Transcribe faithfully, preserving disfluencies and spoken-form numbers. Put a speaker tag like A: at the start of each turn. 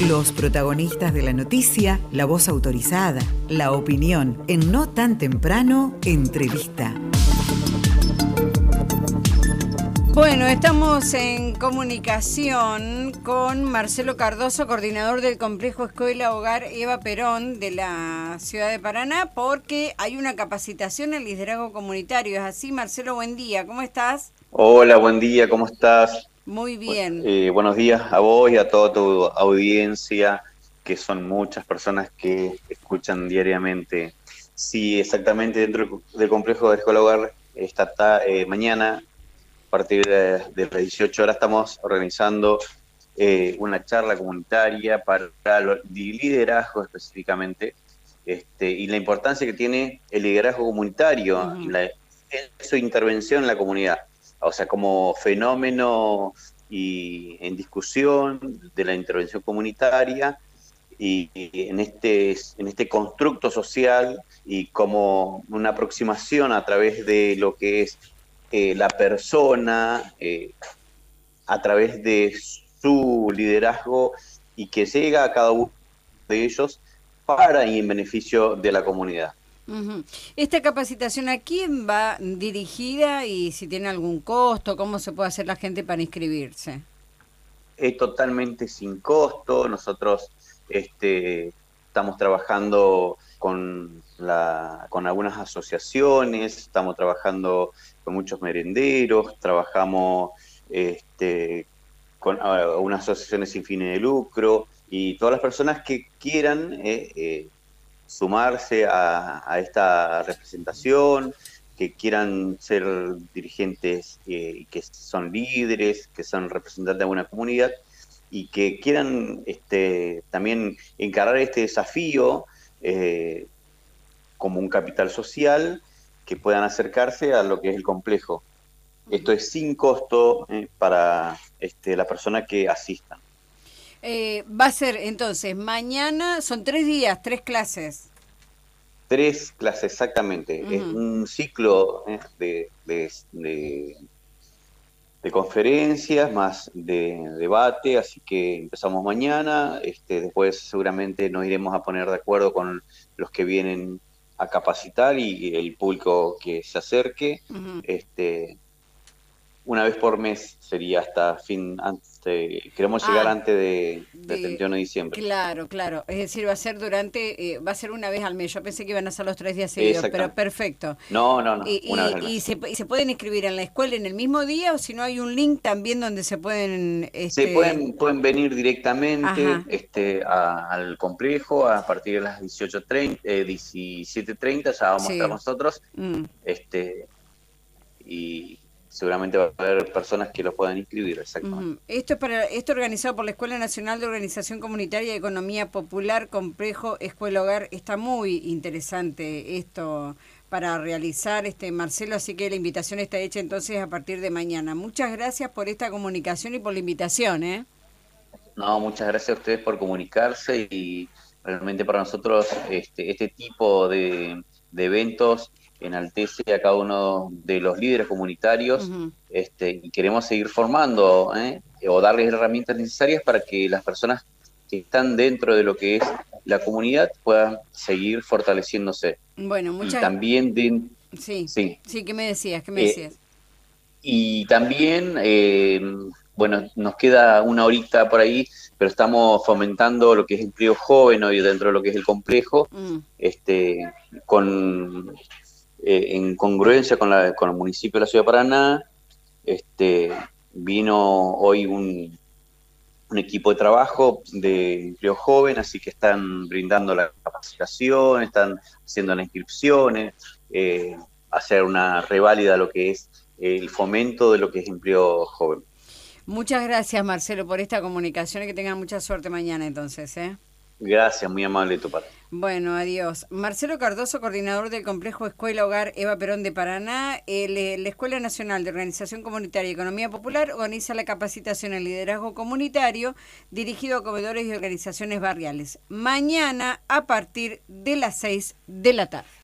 A: Los protagonistas de la noticia, la voz autorizada, la opinión, en No Tan Temprano, entrevista.
B: Bueno, estamos en comunicación con Marcelo Cardoso, coordinador del Complejo Escuela Hogar Eva Perón de la ciudad de Paraná, porque hay una capacitación en liderazgo comunitario. ¿Es así, Marcelo? Buen día, ¿cómo estás?
C: Hola, buen día, ¿cómo estás?
B: Muy bien.
C: Eh, buenos días a vos y a toda tu audiencia, que son muchas personas que escuchan diariamente. Sí, exactamente, dentro del complejo de Escuela Hogar, esta ta- eh, mañana, a partir de, de las dieciocho horas, estamos organizando eh, una charla comunitaria para lo- de liderazgo específicamente, este, y la importancia que tiene el liderazgo comunitario
B: Uh-huh.
C: en, la, en su intervención en la comunidad. O sea, como fenómeno y en discusión de la intervención comunitaria y, y en este en este constructo social y como una aproximación a través de lo que es eh, la persona, eh, a través de su liderazgo y que llega a cada uno de ellos para y en beneficio de la comunidad.
B: Uh-huh. ¿Esta capacitación a quién va dirigida y si tiene algún costo? ¿Cómo se puede hacer la gente para inscribirse?
C: Es totalmente sin costo. Nosotros este, estamos trabajando con, la, con algunas asociaciones, estamos trabajando con muchos merenderos, trabajamos este, con uh, unas asociaciones sin fines de lucro y todas las personas que quieran eh, eh, sumarse a, a esta representación, que quieran ser dirigentes eh, que son líderes, que son representantes de una comunidad y que quieran este, también encarar este desafío eh, como un capital social, que puedan acercarse a lo que es el complejo. Esto es sin costo eh, para este, la persona que asista.
B: Eh, va a ser entonces mañana, son tres días, tres clases.
C: Tres clases, exactamente. Uh-huh. Es un ciclo eh, de, de, de, de conferencias más de debate, así que empezamos mañana. Este, después seguramente nos iremos a poner de acuerdo con los que vienen a capacitar y el público que se acerque. Uh-huh. Este, una vez por mes sería hasta fin, antes, queremos llegar ah, antes de, de, de treinta y uno de diciembre.
B: Claro, claro, es decir, va a ser durante, eh, va a ser una vez al mes. Yo pensé que iban a ser los tres días seguidos, pero perfecto.
C: No, no, no,
B: y,
C: una
B: y,
C: vez al mes.
B: ¿Y se, y se pueden inscribir en la escuela en el mismo día o si no hay un link también donde se pueden...? Este...
C: Se pueden, pueden venir directamente este, a, al complejo a partir de las dieciocho treinta, eh, diecisiete treinta, ya vamos sí. a estar nosotros. Mm. Este, y seguramente va a haber personas que lo puedan inscribir, exactamente.
B: Uh-huh. Esto es para esto organizado por la Escuela Nacional de Organización Comunitaria y Economía Popular, Complejo Escuela Hogar. Está muy interesante esto para realizar, este Marcelo, así que la invitación está hecha entonces a partir de mañana. Muchas gracias por esta comunicación y por la invitación, ¿eh?
C: No, muchas gracias a ustedes por comunicarse y realmente para nosotros este, este tipo de, de eventos enaltece a cada uno de los líderes comunitarios. Uh-huh. este, y queremos seguir formando ¿eh? o darles herramientas necesarias para que las personas que están dentro de lo que es la comunidad puedan seguir fortaleciéndose.
B: Bueno, muchas
C: y también de,
B: sí, sí, sí, ¿qué me decías? ¿Qué me
C: eh,
B: decías?
C: Y también, eh, bueno, nos queda una horita por ahí, pero estamos fomentando lo que es empleo joven hoy dentro de lo que es el complejo, mm. este, con Eh, en congruencia con, la, con el municipio de la ciudad de Paraná. Este, vino hoy un, un equipo de trabajo de empleo joven, así que están brindando la capacitación, están haciendo las inscripciones, eh, hacer una reválida de lo que es el fomento de lo que es empleo joven.
B: Muchas gracias, Marcelo, por esta comunicación y que tengan mucha suerte mañana entonces, ¿eh?
C: Gracias, muy amable de tu parte.
B: Bueno, adiós. Marcelo Cardoso, coordinador del Complejo Escuela Hogar Eva Perón de Paraná. El, la Escuela Nacional de Organización Comunitaria y Economía Popular organiza la capacitación en liderazgo comunitario dirigido a comedores y organizaciones barriales. Mañana a partir de las seis de la tarde.